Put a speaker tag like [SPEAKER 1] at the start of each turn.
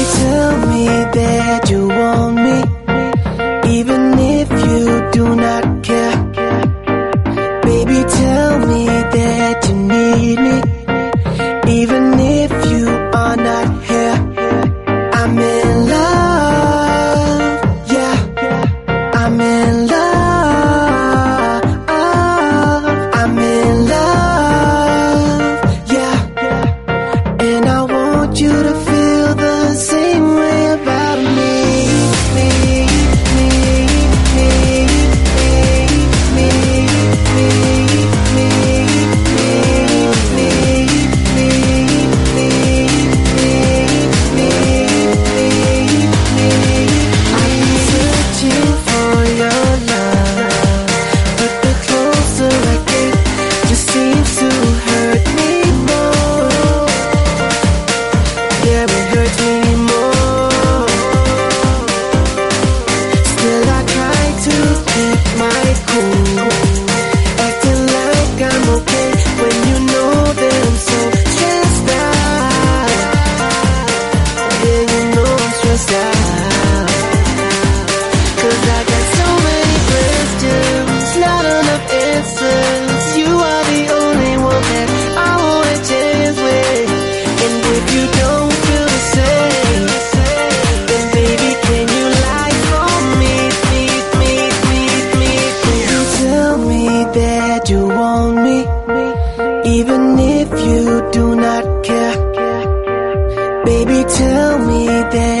[SPEAKER 1] tell me that you want me, even if you do not care. Baby, tell me that you need me, even if you are not here. I'm in love, yeah, I'm in love, I'm in love, yeah, and I want you to feel the same way about me. You want me, even if you do not care. Baby, tell me that